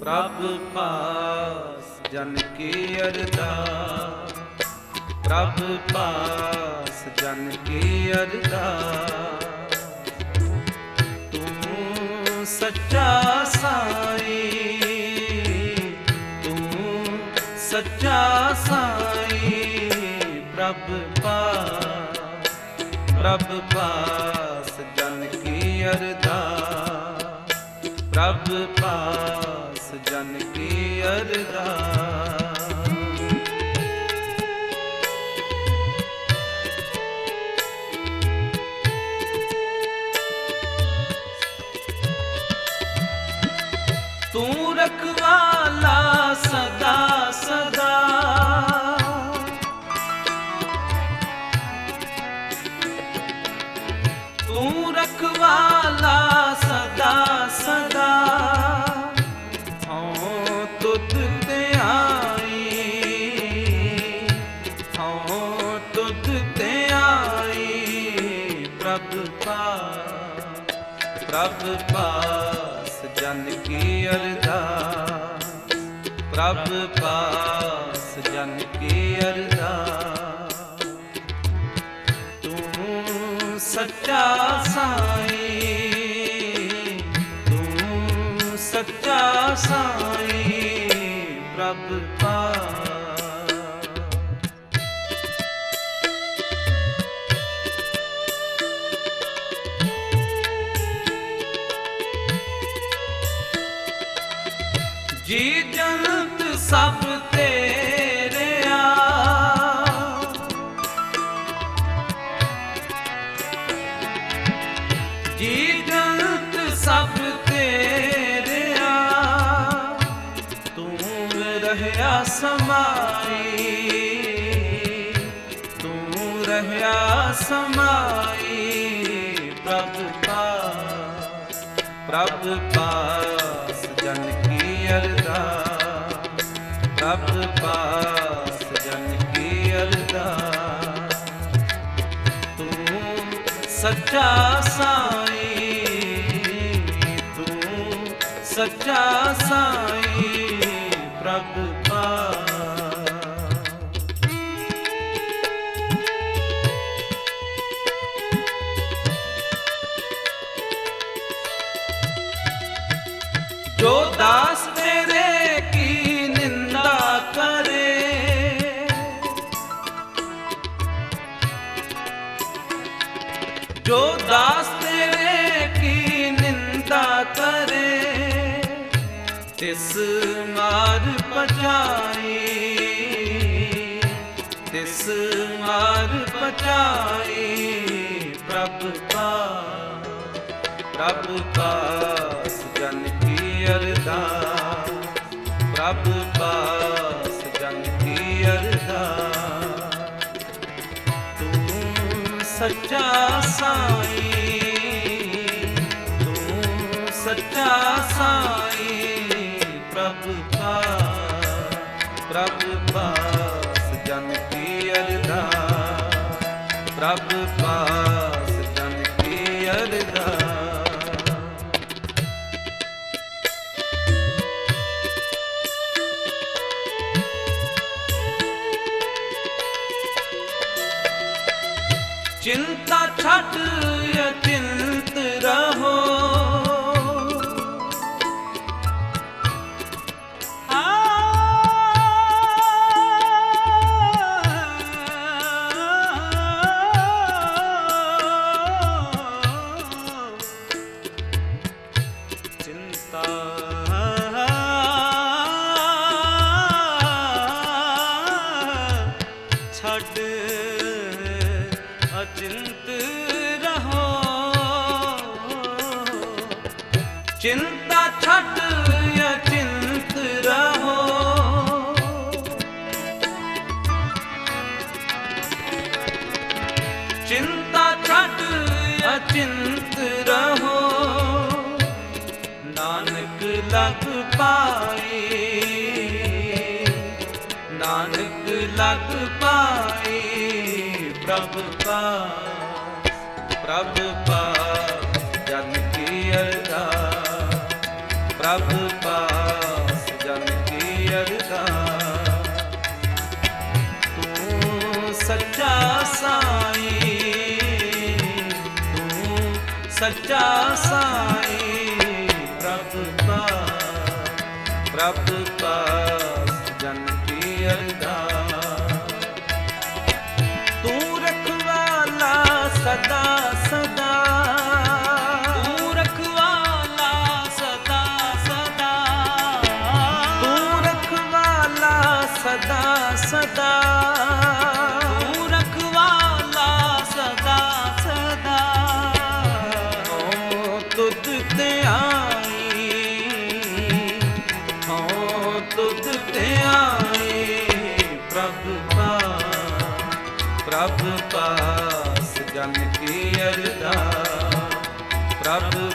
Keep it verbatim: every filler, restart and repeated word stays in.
प्रभ पास जन की अरदास, प्रभ पास जन की अरदास। तू सच्चा साई, तू सच्चा साई, प्रभ पास, प्रभ पास जन की अरदास, प्रभ पास जन की अरदास। तू रखवाला सदा सदा, तू रखवाला सदा सदा, हाँ तुझ ते आई, हाँ तुझ ते आई, प्रभ पास, प्रभ पास जन की अरदास, प्रभ पास जन की अरदास। तू सच्चा साई, तू सच्चा साई, प्रभ पास। जी जंत सब तेरे आ, जी जंत सब तेरे आ, तू रहया समाई, तू रहया समाई, प्रभ पास, प्रभ पास जन की अरदास, प्रभ पास जन की अरदास। तू सच्चा साई, तू सच्चा साई, प्रभ पास। जो दास तेरे की निंदा करे, जो दास तेरे की निंदा करे, तिस मार पचाई, तिस मार पचाई, प्रभ पास, प्रभ पास जन की अरदास, प्रभ पास जन की अरदास। तू सच्चा साई, तू सच्चा साई, प्रभ पास, प्रभ पास जन की अरदास, प्रभ पास जन की अरदास। चिंता छट अचिंत रहो, चिंता छट अचिंत रहो, चिंता छट अचिंत रहो, चिंता छट अचिंत रहो, नानक लग पाई, नानक लग पाई, प्रभ पास, प्रभ पास जन की अरदास, प्रभ पास ਸੱਚਾ ਸਾਈ ਪ੍ਰਭ ਪਾਸ ਪ੍ਰਭ ਪਾਸ ਜਨ ਕੀ ਅਰਦਾਸ ਤੂੰ ਰਖਵਾਲਾ ਸਦਾ ਸਦਾ ਤੂੰ ਰਖਵਾਲਾ ਸਦਾ ਸਦਾ ਤੂੰ ਰਖਵਾਲਾ ਸਦਾ ਸਦਾ ਤੂੰ ਰਖਵਾਲਾ ਸਦਾ ਸਦਾ ਹੋ ਤੁਧ ਤੇ ਆਈ ਹੋ ਤੁਧ ਤੇ ਆਈ ਪ੍ਰਭ ਪਾਸ ਪ੍ਰਭ ਪਾਸ ਜਨ ਕੀ ਅਰਦਾਸ ਪ੍ਰਭ